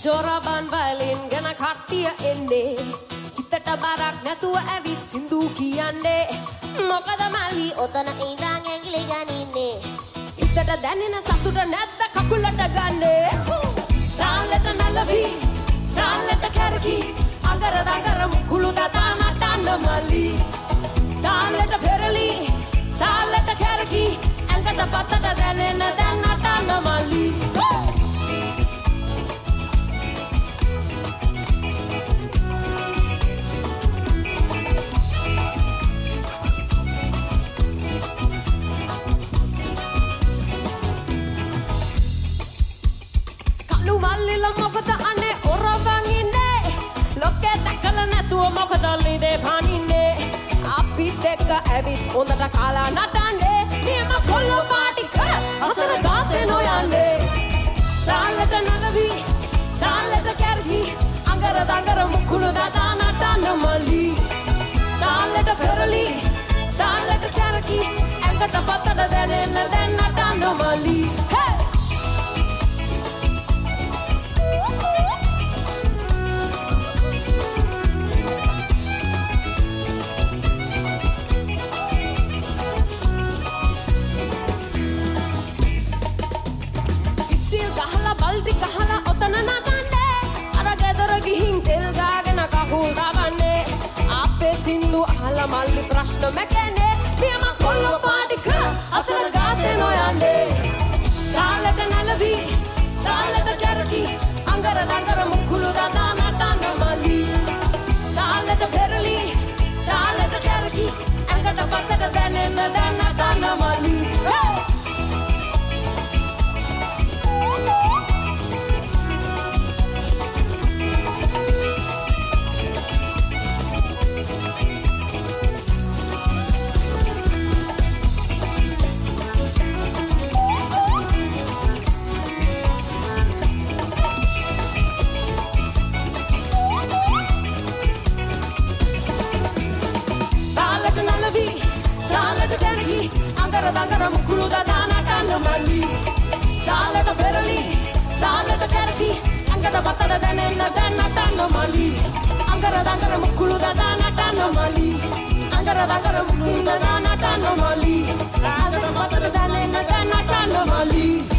ජොරබන් වලින් ගැන කට්ටිය එන්නේ හිතට බරක් නැතුව ඇවිත් සින්දු කියන්නේ මොකද මල්ලි ඔතන ඉඳන් ඇඟිලි ගනින්නේ හිතට දැනෙන සතුට නැද්ද කකුලට ගන්නේ තාලෙට නලවි තාලෙට කැරකි අඟර දඟර මුකුළු දතා නටන්න මල්ලි තාලෙට පෙරලි තාලෙට කැරකි ඇඟට පතට දැනෙන දැන් නටන්න මල්ලි මල්ලිල මොකද අනේ ඔරවන් ඉන්නේ ලොකේ දැකලා නැතුව මොකද ලිදේ පනින්නේ අපිත් එක්ක ඇවිත් හොඳට කාලා නටන්නේ නියම කොල්ලෝ පාටි කර අතර ගාතේ නොයන්නේ තාලෙට නලවි තාලෙට කැරකි අඟර දඟර මුකුළු දතා නටන්න මල්ලි තාලෙට පෙරලි තාලෙට කැරකි ඇඟට පතට දැනෙන්න දැන් නටන්න මල්ලි බල්ටි ගහලා ඔතන නටන්නේ අර ගෙදර ගිහින් තෙල් ගාගෙන කකුල් දවන්නේ අපේ සින්දු අහලා මල්ලි ප්‍රශ්න මැකන්නේ නියම කොල්ලෝ පාටි කර අතර ගාතේ නොයන්නේ තාලෙට නලවි තාලෙට කැරකි අඟර දඟර මුකුළු දතා නටන්න මල්ලි තාලෙට පෙරලි තාලෙට කැරකි ඇඟට පතට දැනෙන්න දැන් නටන්න මල්ලි අඟර දඟර මුකුළු දතා නටන්න මල්ලි තාලෙට පෙරලි තාලෙට කැරකි ඇඟට පතට දැනෙන්න දැන් නටන්න මල්ලි අඟර දඟර මුකුළු දතා නටන්න මල්ලි අඟර දඟර මුකුළු දතා නටන්න මල්ලි තාලෙට පතට දැනෙන්න දැන් නටන්න මල්ලි